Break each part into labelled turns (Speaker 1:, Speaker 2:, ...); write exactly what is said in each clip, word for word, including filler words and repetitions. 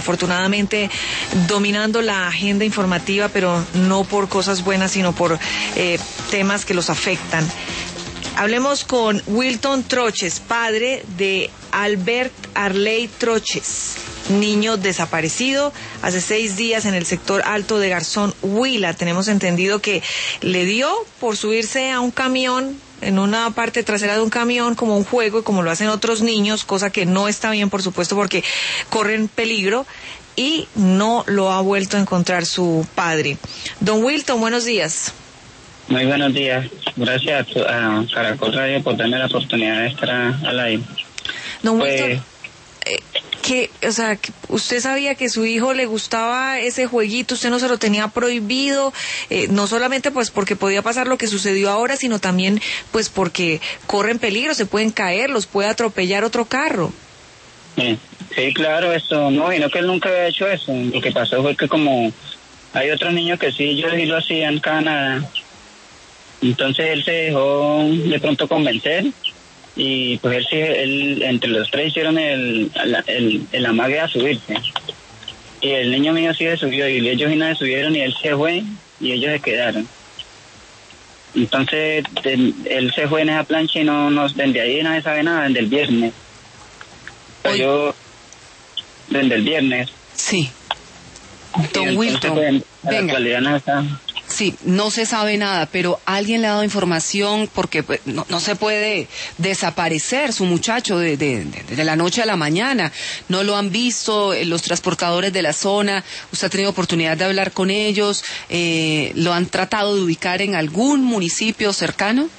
Speaker 1: afortunadamente dominando la agenda informativa, pero no por cosas buenas, sino por eh, temas que los afectan. Hablemos con Wilton Troches, padre de Albert Arley Troches, niño desaparecido hace seis días en el sector alto de Garzón, Huila. Tenemos entendido que le dio por subirse a un camión, en una parte trasera de un camión, como un juego, como lo hacen otros niños, cosa que no está bien, por supuesto, porque corren peligro, y no lo ha vuelto a encontrar su padre. Don Wilton, buenos días.
Speaker 2: Muy buenos días. Gracias a Caracol Radio por darme la oportunidad de estar al aire.
Speaker 1: Don
Speaker 2: pues,
Speaker 1: Wilton, eh, que, o sea, que usted sabía que su hijo le gustaba ese jueguito, usted no se lo tenía prohibido, eh, no solamente pues porque podía pasar lo que sucedió ahora, sino también pues porque corren peligro, se pueden caer, los puede atropellar otro carro.
Speaker 2: Sí, sí, claro, eso, no, y no que él nunca había hecho eso. Lo que pasó fue que como hay otros niños que sí, ellos sí lo hacían cada nada. Entonces él se dejó de pronto convencer y pues él sí, él, entre los tres hicieron el, el, el, el amague a subirse. Y el niño mío sí se subió y ellos sí no se subieron y él se fue y ellos se quedaron. Entonces de, él se fue en esa plancha y no nos desde ahí nadie sabe nada, desde el viernes. O sea, yo, desde el viernes.
Speaker 3: Sí. Don Wilton,
Speaker 2: pues, en la
Speaker 3: venga.
Speaker 2: actualidad no está.
Speaker 3: Sí, no se sabe nada, pero alguien le ha dado información porque pues, no, no se puede desaparecer su muchacho de, de, de, de la noche a la mañana. No lo han visto eh, los transportadores de la zona. Usted ha tenido oportunidad de hablar con ellos. Eh, ¿Lo han tratado de ubicar en algún municipio cercano?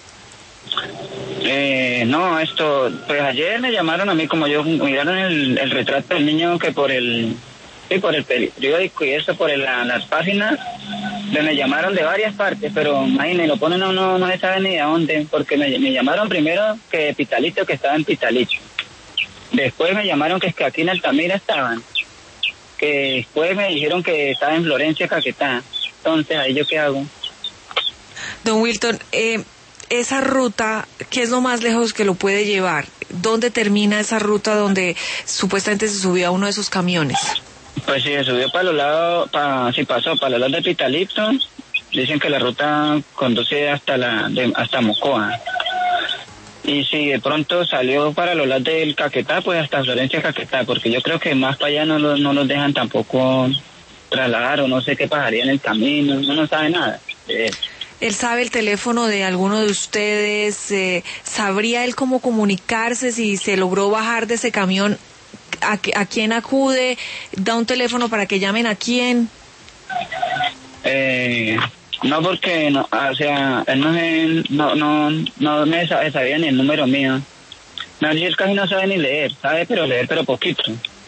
Speaker 2: Eh, no, esto, pues ayer me llamaron a mí, como yo, miraron el, el retrato del niño que por el, sí, por el periódico y eso, por el, la, las páginas, me llamaron de varias partes, pero imagínense, lo ponen a uno, no se sabe ni de dónde, porque me, me llamaron primero que Pitalito, que estaba en Pitalicho. Después me llamaron que es que aquí en Altamira estaban, que después me dijeron que estaba en Florencia, Caquetá. Entonces, ¿ahí yo qué hago?
Speaker 1: Don Wilton, eh, esa ruta, ¿qué es lo más lejos que lo puede llevar? ¿Dónde termina esa ruta donde supuestamente se subió a uno de esos camiones?
Speaker 2: Pues sí, se subió para los lados, para, sí pasó para los lados de Pitalito. Dicen que la ruta conduce hasta la, de, hasta Mocoa. Y si de pronto salió para los lados del Caquetá, pues hasta Florencia, Caquetá, porque yo creo que más para allá no, lo, no los dejan tampoco trasladar, o no sé qué pasaría en el camino, no no sabe nada. Eh,
Speaker 1: ¿Él sabe el teléfono de alguno de ustedes? Eh, ¿Sabría él cómo comunicarse si se logró bajar de ese camión? ¿A, a quién acude? ¿Da un teléfono para que llamen a quién?
Speaker 2: Eh, no, porque, no, o sea, él no, se, no, no, no me sabía ni el número mío. No, él casi no sabe ni leer, sabe, pero leer, pero poquito.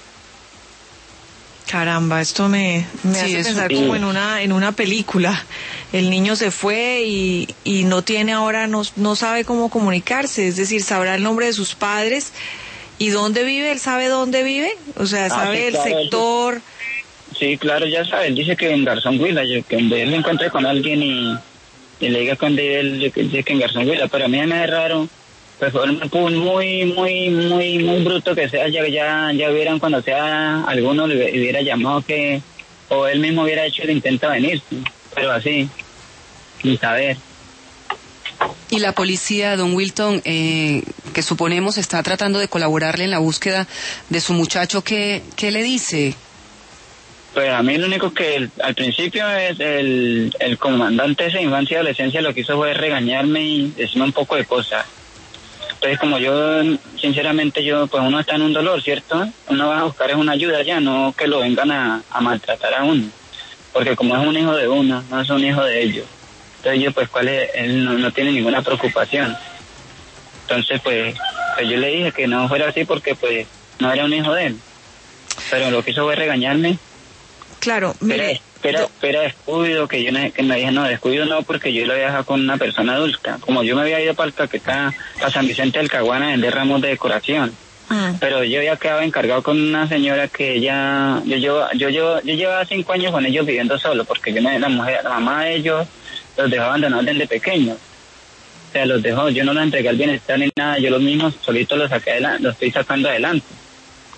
Speaker 1: Caramba, esto me, me
Speaker 3: Sí,
Speaker 1: hace
Speaker 3: eso,
Speaker 1: pensar
Speaker 3: sí.
Speaker 1: como en una en una película. El niño se fue y, y no tiene ahora, no, no sabe cómo comunicarse, es decir, sabrá el nombre de sus padres y dónde vive, él sabe dónde vive, o sea, sabe
Speaker 2: Ah, sí, claro,
Speaker 1: el sector.
Speaker 2: Sí, claro, ya sabe, él dice que en Garzón Huila, yo, que donde él se encuentre con alguien y, y le diga que donde él dice que en Garzón Huila, pero a mí me es raro, pues fue muy, muy, muy, muy, muy bruto que sea, ya, ya, ya hubieran, cuando sea alguno le hubiera llamado que, o él mismo hubiera hecho el intento de venir, pero así, sin saber.
Speaker 3: Y la policía, don Wilton, eh, que suponemos está tratando de colaborarle en la búsqueda de su muchacho, ¿qué, qué le dice?
Speaker 2: Pues a mí lo único que el, al principio es el, el comandante de esa infancia y adolescencia lo que hizo fue regañarme y decirme un poco de cosas. Entonces como yo, sinceramente yo, pues uno está en un dolor, ¿cierto? Uno va a buscar es una ayuda ya, no que lo vengan a, a maltratar a uno. Porque como es un hijo de uno, no es un hijo de ellos. Entonces yo pues cuál es, él no, no tiene ninguna preocupación. Entonces pues, pues yo le dije que no fuera así porque pues no era un hijo de él. Pero lo que hizo fue regañarme.
Speaker 1: Claro, mire.
Speaker 2: Pero, pero, pero descuido, que yo no, que me dije, no, descuido no, porque yo lo había dejado con una persona adulta. Como yo me había ido para el Caquetá, a San Vicente del Caguán a vender ramos de decoración. Mm. Pero yo había quedado encargado con una señora que ella, yo, yo, yo, yo, yo llevaba cinco años con ellos viviendo solo, porque yo me, la mujer, la mamá de ellos, los dejó abandonados desde pequeños. O sea, los dejó, yo no los entregué al bienestar ni nada, yo los mismos solitos los saqué adelante, los estoy sacando adelante.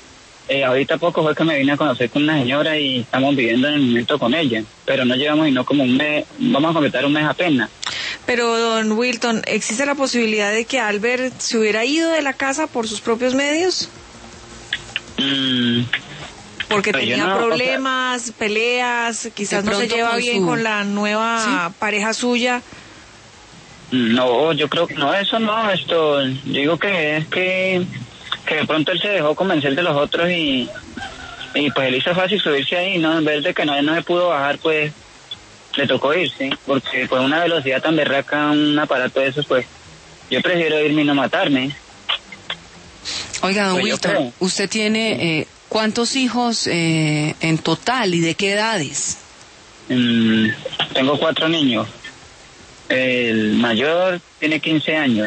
Speaker 2: Eh, ahorita poco fue que me vine a conocer con una señora y estamos viviendo en el momento con ella, pero no llevamos sino como un mes, vamos a completar un mes apenas.
Speaker 1: Pero, don Wilton, ¿existe la posibilidad de que Albert se hubiera ido de la casa por sus propios medios?
Speaker 2: Mm,
Speaker 1: Porque
Speaker 2: pues
Speaker 1: tenía
Speaker 2: no,
Speaker 1: problemas, o sea, peleas, quizás
Speaker 3: de
Speaker 1: no se lleva
Speaker 3: con
Speaker 1: bien
Speaker 3: su...
Speaker 1: con la nueva ¿sí? pareja suya.
Speaker 2: No, yo creo que no, eso no, esto, yo digo que es que, que de pronto él se dejó convencer de los otros y, y pues él hizo fácil subirse ahí, ¿no? En vez de que no, no se pudo bajar, pues le tocó irse, porque por una velocidad tan berraca, un aparato de esos, pues yo prefiero irme y no matarme.
Speaker 3: Oiga, don
Speaker 2: pues
Speaker 3: Wilton, ¿usted tiene eh, cuántos hijos eh, en total y de qué edades?
Speaker 2: Mm, tengo cuatro niños. El mayor tiene quince años.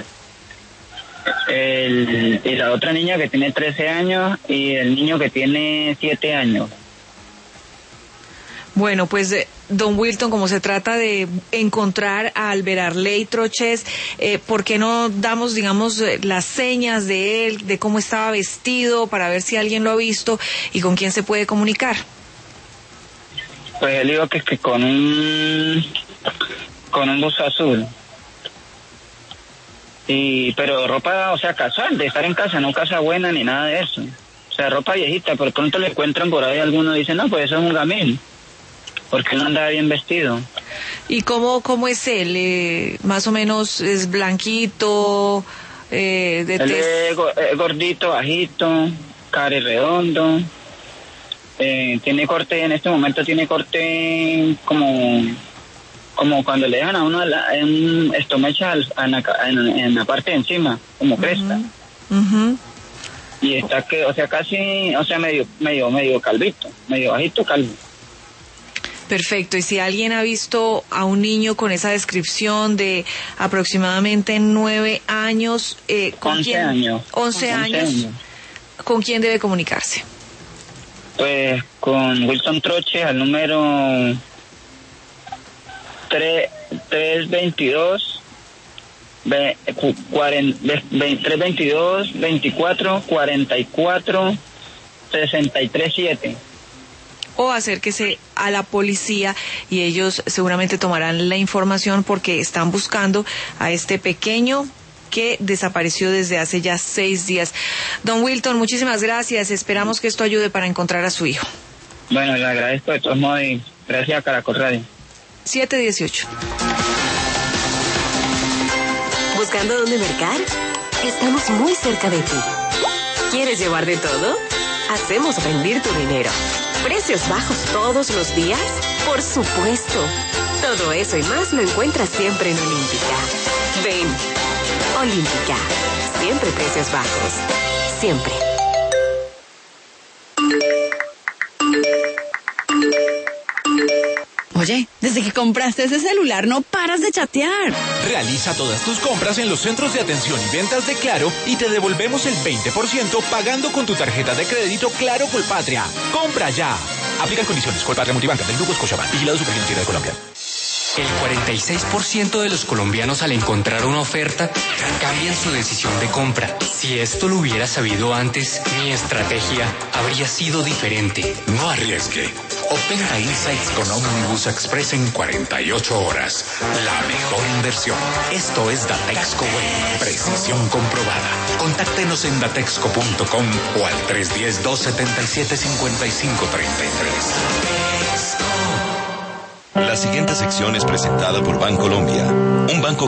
Speaker 2: El, y la otra niña que tiene trece años y el niño que tiene siete años.
Speaker 1: Bueno, pues, eh, don Wilton, como se trata de encontrar a Albert Arley Troches, eh, ¿por qué no damos, digamos, eh, las señas de él, de cómo estaba vestido, para ver si alguien lo ha visto y con quién se puede comunicar?
Speaker 2: Pues él dijo que, que con un con un bus azul. Y pero ropa, o sea, casual, de estar en casa, no casa buena ni nada de eso. O sea, ropa viejita, pero pronto le encuentran por ahí alguno y dicen, no, pues eso es un gamín, porque no andaba bien vestido.
Speaker 1: ¿Y cómo, cómo es él? Eh, más o menos es blanquito, eh, de
Speaker 2: él
Speaker 1: tez...
Speaker 2: es gordito, bajito, cari redondo, eh, tiene corte, en este momento tiene corte como como cuando le dejan a uno la, en estomecha en la, en, en la parte de encima, como cresta.
Speaker 1: Uh-huh. Uh-huh.
Speaker 2: Y está que, o sea, casi, o sea, medio, medio, medio calvito, medio bajito, calvo.
Speaker 1: Perfecto. Y si alguien ha visto a un niño con esa descripción de aproximadamente nueve años, eh, ¿con
Speaker 2: once
Speaker 1: quién?
Speaker 2: años.
Speaker 1: Once años. años. ¿Con quién debe comunicarse?
Speaker 2: Pues con Wilton Troche al número tres veintidós veinticuatro cuarenta y cuatro sesenta y tres siete.
Speaker 1: O acérquese a la policía y ellos seguramente tomarán la información porque están buscando a este pequeño que desapareció desde hace ya seis días. Don Wilton, muchísimas gracias. Esperamos que esto ayude para encontrar a su hijo.
Speaker 2: Bueno, le agradezco de todos modos y gracias a Caracol Radio.
Speaker 1: siete dieciocho.
Speaker 4: ¿Buscando dónde mercar? Estamos muy cerca de ti. ¿Quieres llevar de todo? Hacemos rendir tu dinero. ¿Precios bajos todos los días? Por supuesto. Todo eso y más lo encuentras siempre en Olímpica. Ven. Olímpica. Siempre precios bajos. Siempre.
Speaker 5: Oye, desde que compraste ese celular no paras de chatear.
Speaker 6: Realiza todas tus compras en los centros de atención y ventas de Claro y te devolvemos el veinte por ciento pagando con tu tarjeta de crédito Claro Colpatria. ¡Compra ya! Aplican condiciones. Colpatria Multibanca del Grupo Scotiabank. Vigilado Superfinanciera de Colombia.
Speaker 7: El cuarenta y seis por ciento de los colombianos al encontrar una oferta cambian su decisión de compra. Si esto lo hubiera sabido antes, mi estrategia habría sido diferente.
Speaker 8: No arriesgue. Obtenga insights con Omnibus Express en cuarenta y ocho horas. La mejor inversión. Esto es Datexco Web. Precisión comprobada. Contáctenos en datexco punto com o al tres uno cero, dos siete siete, cinco cinco tres tres.
Speaker 9: La siguiente sección es presentada por Bancolombia, un banco